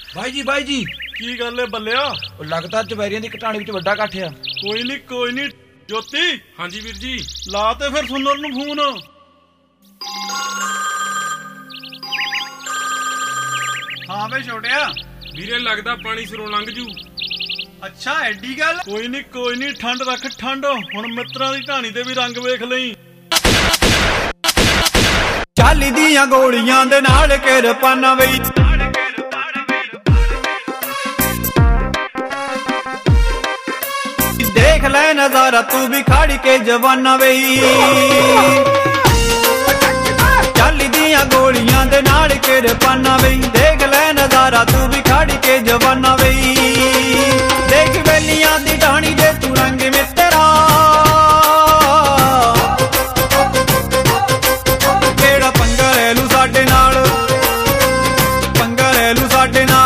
ਬਾਈ ਜੀ ਕੀ ਗੱਲ ਏ ਬੱਲਿਆ? ਉਹ ਲੱਗਦਾ ਚਵੈਰੀਆਂ ਦੀ ਕਟਾਣੀ ਵਿੱਚ ਵੱਡਾ ਇਕੱਠ ਆ। ਕੋਈ ਨਹੀਂ ਜੋਤੀ। ਹਾਂਜੀ ਵੀਰ ਜੀ। ਲਾ ਤੇ ਫਿਰ ਸੁੰਦਰ ਨੂੰ ਫੋਨ। ਹਾਂ ਵੇ ਛੋਟਿਆ। ਵੀਰੇ ਲੱਗਦਾ ਪਾਣੀ ਸਿਰੋਂ ਲੰਘ ਜੂ। ਅੱਛਾ ਐਡੀ ਗੱਲ। ਕੋਈ ਨਹੀਂ ਠੰਡ ਰੱਖ ਠੰਡ। ਹੁਣ ਮਿੱਤਰਾਂ ਦੀ ਢਾਣੀ ਤੇ ਵੀ ਰੰਗ ਵੇਖ ਲਈ। ਚਾਲੀ ਦੀਆਂ ਗੋਲੀਆਂ ਦੇ ਨਾਲ ਕਿਰਪਾਨਾਂ ਵਈ ਦੇਖ ਲੈ ਨਜ਼ਾਰਾ ਤੂੰ ਵੀ ਖੜ ਕੇ ਜਵਾਨਾ ਵਈ। ਚਾਲੀ ਦੀਆਂ ਗੋਲੀਆਂ ਦੇ ਨਾਲ ਕਿਰਪਾਨਾਂ ਵਈ ਦੇਖ ਲੈ ਨਜ਼ਾਰਾ ਤੂੰ ਵੀ ਖੜ ਕੇ ਜਵਾਨਾ ਵਈ। ਦੇਖ ਵੇਲੀਆਂ ਦੀ ਢਾਣੀ ਦੇ ਤੂੰ ਰੰਗ ਮਿੱਤਰਾ ਕਿਹੜਾ ਪੰਗਾ ਲੈ ਲੂ ਸਾਡੇ ਨਾਲ। ਪੰਗਾ ਲੈ ਲੂ ਸਾਡੇ ਨਾਲ।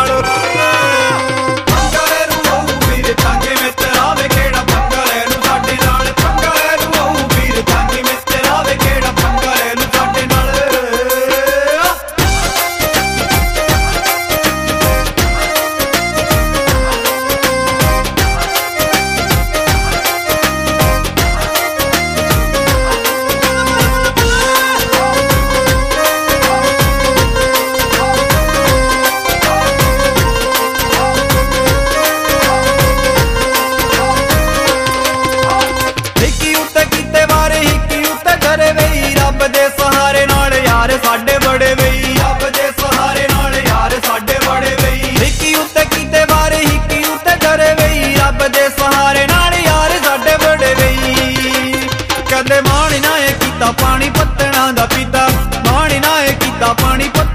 ਸਾਡੇ ਬੜੇ ਵਈ ਰੱਬ ਦੇ ਸਹਾਰੇ ਨਾਲ ਯਾਰ ਸਾਡੇ ਬੜੇ ਵਈ। ਹਿੱਕੀ ਉੱਤੇ ਕੀਤੇ ਵਾਰੇ ਹਿੱਕੀ ਉੱਤੇ ਡਰੇ ਵਈ ਰੱਬ ਦੇ ਸਹਾਰੇ ਨਾਲ ਯਾਰ ਸਾਡੇ ਬੜੇ ਵਈ। ਕਦੇ ਮਾਣ ਨਾ ਏ ਕੀਤਾ ਪਾਣੀ ਪੱਤਣਾ ਦਾ ਪੀਤਾ। ਮਾਣ ਨਾ ਏ ਕੀਤਾ ਪਾਣੀ